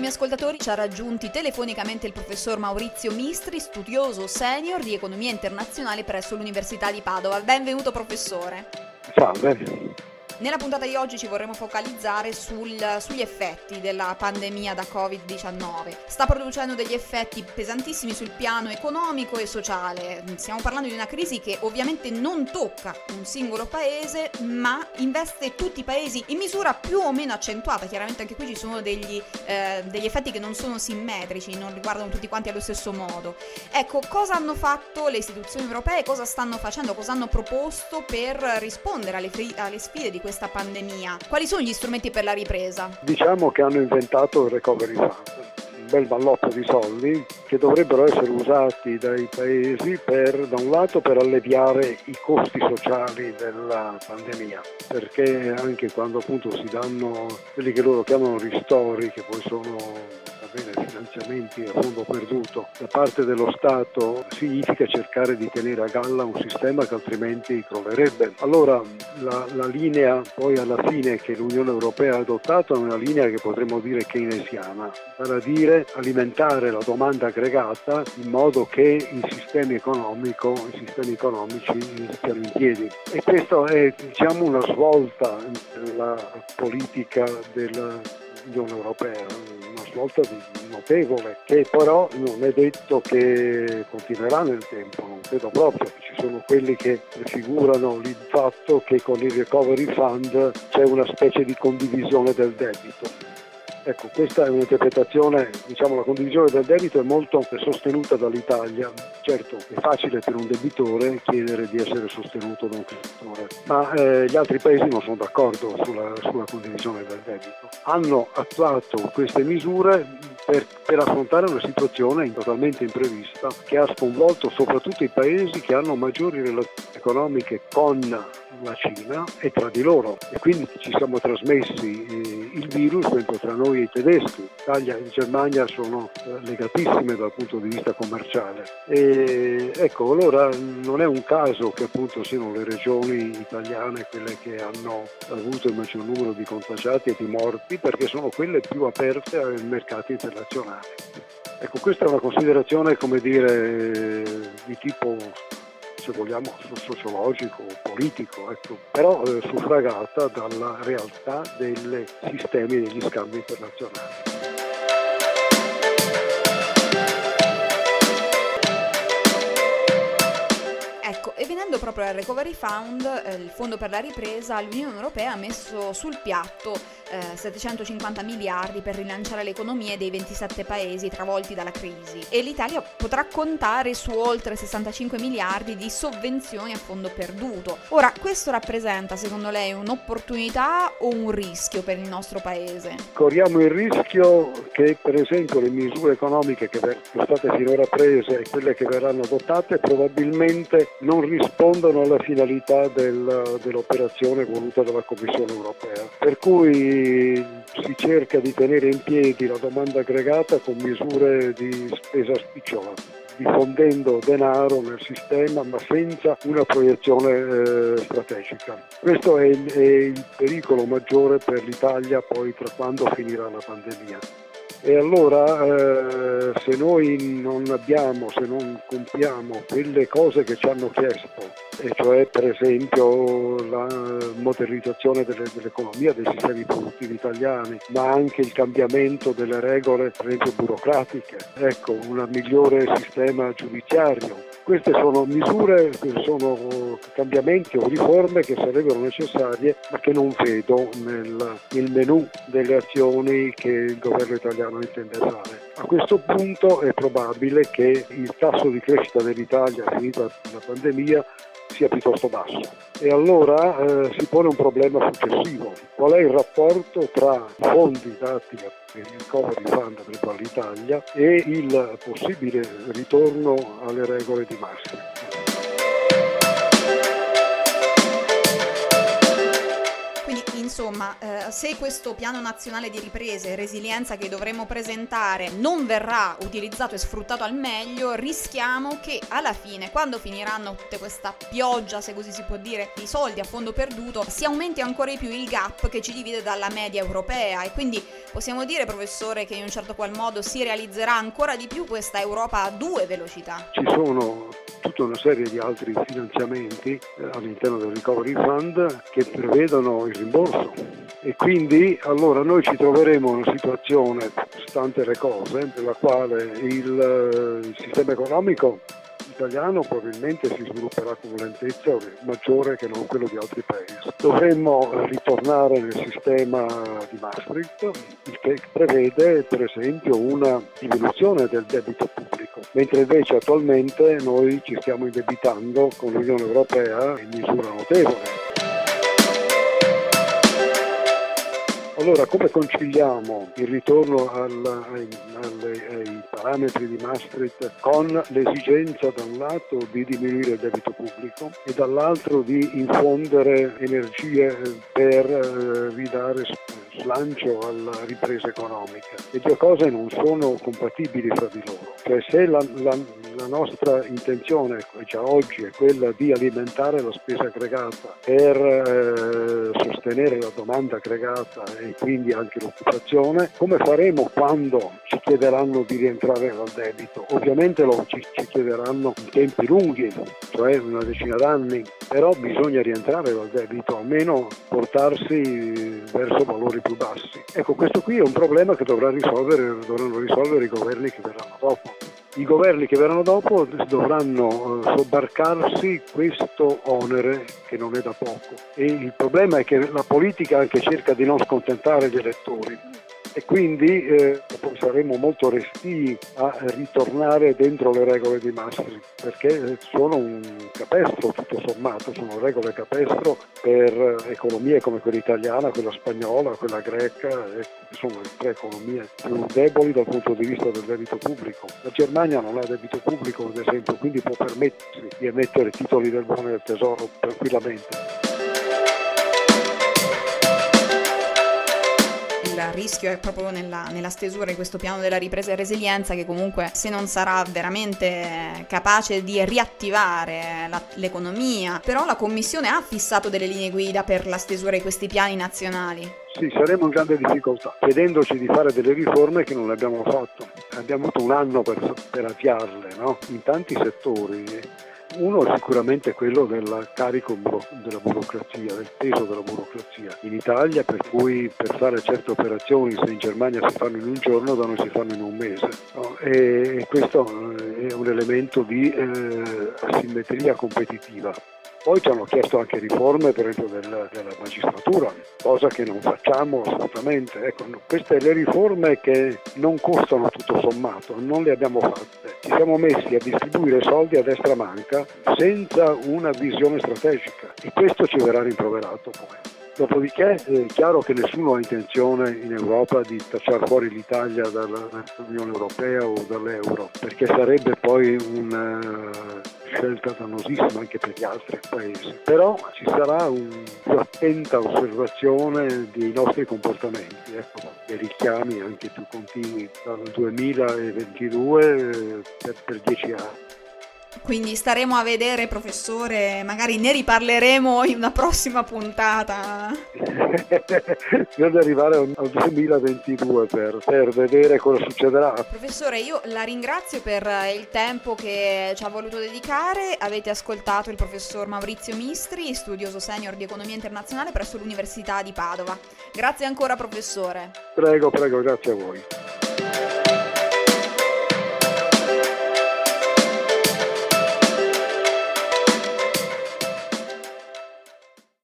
Carissimi ascoltatori, ci ha raggiunti telefonicamente il professor Maurizio Mistri, studioso senior di economia internazionale presso l'Università di Padova. Benvenuto professore. Salve. Nella puntata di oggi ci vorremmo focalizzare sugli effetti della pandemia da Covid-19. Sta producendo degli effetti pesantissimi sul piano economico e sociale. Stiamo parlando di una crisi che ovviamente non tocca un singolo paese, ma investe tutti i paesi in misura più o meno accentuata. Chiaramente anche qui ci sono degli effetti che non sono simmetrici, non riguardano tutti quanti allo stesso modo. Ecco, cosa hanno fatto le istituzioni europee, cosa stanno facendo, cosa hanno proposto per rispondere alle sfide di questa pandemia? Quali sono gli strumenti per la ripresa? Diciamo che hanno inventato il Recovery Fund, un bel ballotto di soldi che dovrebbero essere usati dai paesi da un lato per alleviare i costi sociali della pandemia, perché anche quando appunto si danno quelli che loro chiamano ristori, che poi sono finanziamenti a fondo perduto da parte dello Stato, significa cercare di tenere a galla un sistema che altrimenti crollerebbe. Allora la linea poi alla fine che l'Unione Europea ha adottato è una linea che potremmo dire keynesiana, vale a dire alimentare la domanda aggregata in modo che i sistemi economici stiano in piedi. E questo è una svolta nella politica dell'Unione Europea, una svolta notevole, che però non è detto che continuerà nel tempo, non credo proprio. Ci sono quelli che prefigurano il fatto che con il Recovery Fund c'è una specie di condivisione del debito. Ecco, questa è un'interpretazione, la condivisione del debito è molto sostenuta dall'Italia. Certo, è facile per un debitore chiedere di essere sostenuto da un creditore, ma gli altri paesi non sono d'accordo sulla condivisione del debito. Hanno attuato queste misure per affrontare una situazione totalmente imprevista che ha sconvolto soprattutto i paesi che hanno maggiori relazioni economiche con la Cina e tra di loro, e quindi ci siamo trasmessi il virus tra noi e i tedeschi. Italia e Germania sono legatissime dal punto di vista commerciale e ecco, allora non è un caso che appunto siano le regioni italiane quelle che hanno avuto il maggior numero di contagiati e di morti, perché sono quelle più aperte ai mercati internazionali. Ecco, questa è una considerazione, di tipo, se vogliamo, sociologico, politico, però suffragata dalla realtà dei sistemi degli scambi internazionali. Ecco, e venendo proprio al Recovery Fund, il Fondo per la ripresa, l'Unione Europea ha messo sul piatto 750 miliardi per rilanciare le economie dei 27 paesi travolti dalla crisi, e l'Italia potrà contare su oltre 65 miliardi di sovvenzioni a fondo perduto. Ora, questo rappresenta secondo lei un'opportunità o un rischio per il nostro paese? Corriamo il rischio che per esempio le misure economiche che sono state finora prese e quelle che verranno adottate probabilmente non rispondano alla finalità dell'operazione voluta dalla Commissione Europea, per cui si cerca di tenere in piedi la domanda aggregata con misure di spesa spicciola, diffondendo denaro nel sistema ma senza una proiezione strategica. Questo è il pericolo maggiore per l'Italia poi tra quando finirà la pandemia. E allora se noi non compiamo quelle cose che ci hanno chiesto, e cioè per esempio la modernizzazione dell'economia, dei sistemi produttivi italiani, ma anche il cambiamento delle regole, per esempio burocratiche, un migliore sistema giudiziario. Queste sono misure, sono cambiamenti o riforme che sarebbero necessarie, ma che non vedo nel menù delle azioni che il governo italiano intende fare. A questo punto è probabile che il tasso di crescita dell'Italia, finita la pandemia, sia piuttosto basso. E allora si pone un problema successivo. Qual è il rapporto tra i fondi dati per il Recovery Fund per l'Italia e il possibile ritorno alle regole di Maastricht? Quindi insomma, se questo piano nazionale di ripresa e resilienza che dovremo presentare non verrà utilizzato e sfruttato al meglio, rischiamo che alla fine, quando finiranno tutta questa pioggia, se così si può dire, di soldi a fondo perduto, si aumenti ancora di più il gap che ci divide dalla media europea, e quindi possiamo dire, professore, che in un certo qual modo si realizzerà ancora di più questa Europa a due velocità. Ci sono tutta una serie di altri finanziamenti all'interno del Recovery Fund che prevedono il rimborso, e quindi allora noi ci troveremo in una situazione, stante le cose, nella quale il sistema economico italiano probabilmente si svilupperà con lentezza maggiore che non quello di altri paesi. Dovremmo ritornare nel sistema di Maastricht, il che prevede per esempio una diminuzione del debito pubblico, mentre invece attualmente noi ci stiamo indebitando con l'Unione Europea in misura notevole. Allora, come conciliamo il ritorno ai parametri di Maastricht con l'esigenza da un lato di diminuire il debito pubblico e dall'altro di infondere energie per ridare slancio alla ripresa economica? Le due cose non sono compatibili fra di loro. Cioè, se la nostra intenzione già oggi è quella di alimentare la spesa aggregata per sostenere la domanda aggregata e quindi anche l'occupazione, come faremo quando ci chiederanno di rientrare dal debito? Ovviamente ci chiederanno in tempi lunghi, cioè una decina d'anni, però bisogna rientrare dal debito, almeno portarsi verso valori più bassi. Ecco, questo qui è un problema che dovranno risolvere i governi che verranno dopo. I governi che verranno dopo dovranno sobbarcarsi questo onere che non è da poco, e il problema è che la politica anche cerca di non scontentare gli elettori, e quindi saremo molto restii a ritornare dentro le regole di Maastricht, perché sono un capestro tutto sommato, sono regole capestro per economie come quella italiana, quella spagnola, quella greca, sono le tre economie più deboli dal punto di vista del debito pubblico. La Germania non ha debito pubblico, ad esempio, quindi può permettersi di emettere titoli del buono del tesoro tranquillamente. Il rischio è proprio nella stesura di questo piano della ripresa e resilienza, che comunque, se non sarà veramente capace di riattivare l'economia, però la Commissione ha fissato delle linee guida per la stesura di questi piani nazionali. Sì, saremo in grande difficoltà, chiedendoci di fare delle riforme che non abbiamo fatto. Abbiamo avuto un anno per avviarle, no? In tanti settori. Uno è sicuramente quello del carico della burocrazia, del peso della burocrazia in Italia, per cui per fare certe operazioni, se in Germania si fanno in un giorno, da noi si fanno in un mese, no? E questo è un elemento di asimmetria competitiva. Poi ci hanno chiesto anche riforme, per esempio, della magistratura, cosa che non facciamo assolutamente. Ecco, queste le riforme che non costano tutto sommato, non le abbiamo fatte. Ci siamo messi a distribuire soldi a destra manca senza una visione strategica, e questo ci verrà rimproverato poi. Dopodiché è chiaro che nessuno ha intenzione in Europa di cacciare fuori l'Italia dall'Unione Europea o dall'euro, perché sarebbe poi una scelta dannosissima anche per gli altri paesi. Però ci sarà una più attenta osservazione dei nostri comportamenti, ecco, dei richiami anche più continui dal 2022 per 10 anni. Quindi staremo a vedere, professore, magari ne riparleremo in una prossima puntata. Bisogna arrivare al 2022 per vedere cosa succederà. Professore, io la ringrazio per il tempo che ci ha voluto dedicare. Avete ascoltato il professor Maurizio Mistri, studioso senior di economia internazionale presso l'Università di Padova. Grazie ancora, professore. Prego, grazie a voi.